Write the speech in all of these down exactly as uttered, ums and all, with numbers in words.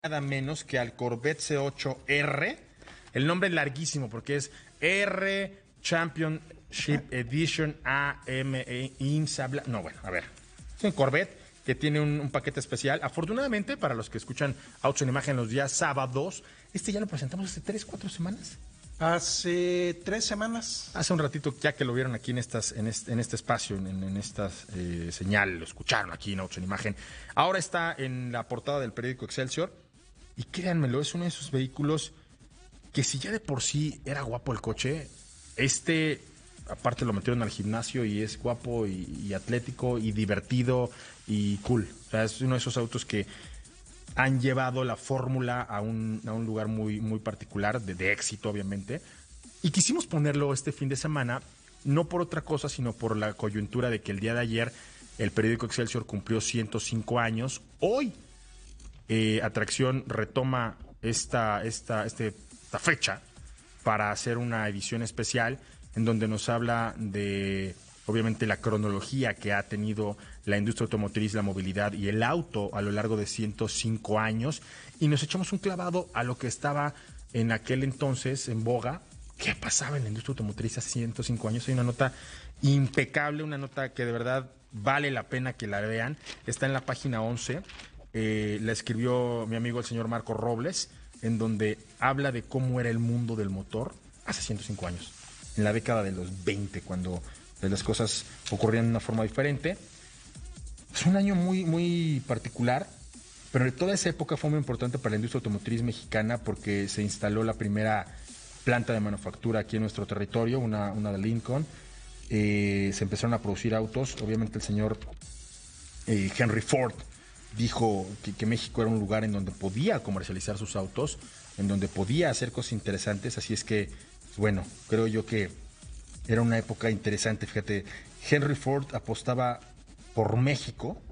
nada menos que al Corvette C ocho R. El nombre es larguísimo porque es R Championship Edition A M E IMSA. Bla... No, bueno, a ver. Es un Corvette que tiene un, un paquete especial. Afortunadamente, para los que escuchan Autos en Imagen los días sábados, este ya lo presentamos hace tres, cuatro semanas. Hace tres semanas. Hace un ratito, ya que lo vieron aquí en estas, en este, en este espacio, en, en esta eh, señal, lo escucharon aquí en Autos en Imagen. Ahora está en la portada del periódico Excelsior. Y créanmelo, es uno de esos vehículos que si ya de por sí era guapo el coche, este, aparte lo metieron al gimnasio y es guapo y, y atlético y divertido y cool. O sea, es uno de esos autos que han llevado la fórmula a un, a un lugar muy, muy particular, de, de éxito, obviamente. Y quisimos ponerlo este fin de semana, no por otra cosa, sino por la coyuntura de que el día de ayer el periódico Excelsior cumplió ciento cinco años. Hoy, eh, Atracción retoma esta, esta, este, esta fecha para hacer una edición especial en donde nos habla de, obviamente, la cronología que ha tenido la industria automotriz, la movilidad y el auto a lo largo de ciento cinco años, y nos echamos un clavado a lo que estaba en aquel entonces en boga. ¿Qué pasaba en la industria automotriz hace ciento cinco años? Hay una nota impecable, una nota que de verdad vale la pena que la vean. Está en la página once, eh, la escribió mi amigo el señor Marco Robles, en donde habla de cómo era el mundo del motor hace ciento cinco años, en la década de los veinte, cuando las cosas ocurrían de una forma diferente. Es un año muy, muy particular, pero toda esa época fue muy importante para la industria automotriz mexicana porque se instaló la primera planta de manufactura aquí en nuestro territorio, una, una de Lincoln. Eh, se empezaron a producir autos. Obviamente el señor eh, Henry Ford dijo que, que México era un lugar en donde podía comercializar sus autos, en donde podía hacer cosas interesantes. Así es que, bueno, creo yo que era una época interesante. Fíjate, Henry Ford apostaba por México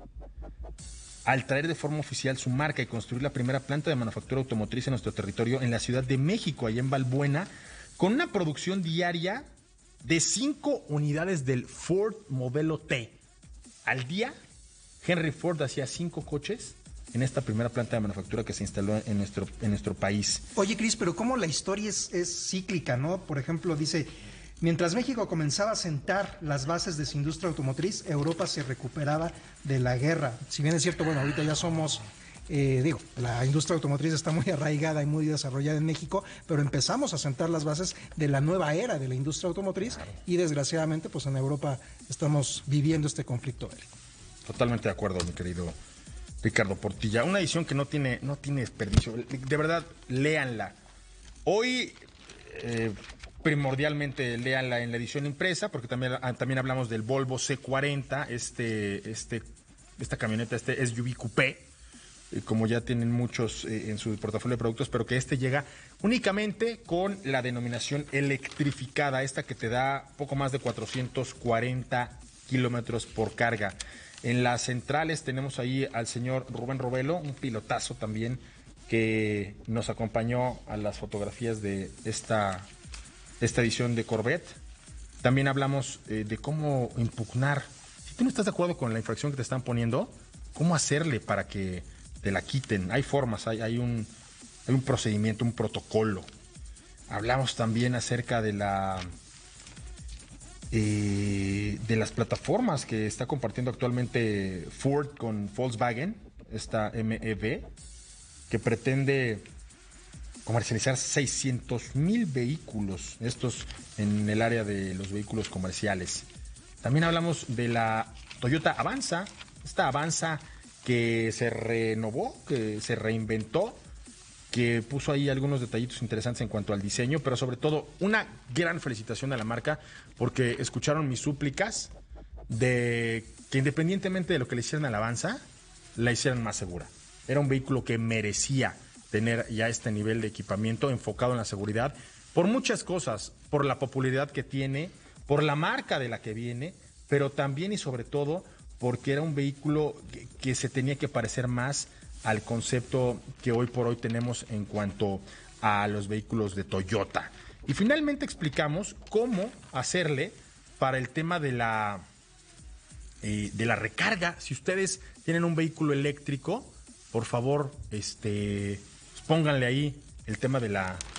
al traer de forma oficial su marca y construir la primera planta de manufactura automotriz en nuestro territorio, en la Ciudad de México, allá en Balbuena, con una producción diaria de cinco unidades del Ford Modelo T. Al día, Henry Ford hacía cinco coches en esta primera planta de manufactura que se instaló en nuestro, en nuestro país. Oye, Cris, pero cómo la historia es, es cíclica, ¿no? Por ejemplo, dice, mientras México comenzaba a sentar las bases de su industria automotriz, Europa se recuperaba de la guerra. Si bien es cierto, bueno, ahorita ya somos, eh, digo, la industria automotriz está muy arraigada y muy desarrollada en México, pero empezamos a sentar las bases de la nueva era de la industria automotriz. Claro. Y desgraciadamente, pues en Europa estamos viviendo este conflicto bélico. Totalmente de acuerdo, mi querido Ricardo Portilla. Una edición que no tiene, no tiene desperdicio. De verdad, léanla. Hoy, eh, primordialmente, léanla en la edición impresa, porque también, también hablamos del Volvo C cuarenta, este, este, esta camioneta, este S U V coupé, eh, como ya tienen muchos eh, en su portafolio de productos, pero que este llega únicamente con la denominación electrificada, esta que te da poco más de cuatrocientos cuarenta kilómetros por carga. En las centrales tenemos ahí al señor Rubén Robelo, un pilotazo también, que nos acompañó a las fotografías de esta, esta edición de Corvette. También hablamos eh, de cómo impugnar. Si tú no estás de acuerdo con la infracción que te están poniendo, ¿cómo hacerle para que te la quiten? Hay formas, hay, hay, un, hay un procedimiento, un protocolo. Hablamos también acerca de la... Eh, de las plataformas que está compartiendo actualmente Ford con Volkswagen, esta M E V, que pretende comercializar seiscientos mil vehículos, estos en el área de los vehículos comerciales. También hablamos de la Toyota Avanza, esta Avanza que se renovó, que se reinventó, que puso ahí algunos detallitos interesantes en cuanto al diseño, pero sobre todo una gran felicitación a la marca porque escucharon mis súplicas de que independientemente de lo que le hicieran a la Avanza, la hicieran más segura. Era un vehículo que merecía tener ya este nivel de equipamiento enfocado en la seguridad por muchas cosas, por la popularidad que tiene, por la marca de la que viene, pero también y sobre todo porque era un vehículo que, que se tenía que parecer más al concepto que hoy por hoy tenemos en cuanto a los vehículos de Toyota. Y finalmente explicamos cómo hacerle para el tema de la, eh, de la recarga. Si ustedes tienen un vehículo eléctrico, por favor, este, pues pónganle ahí el tema de la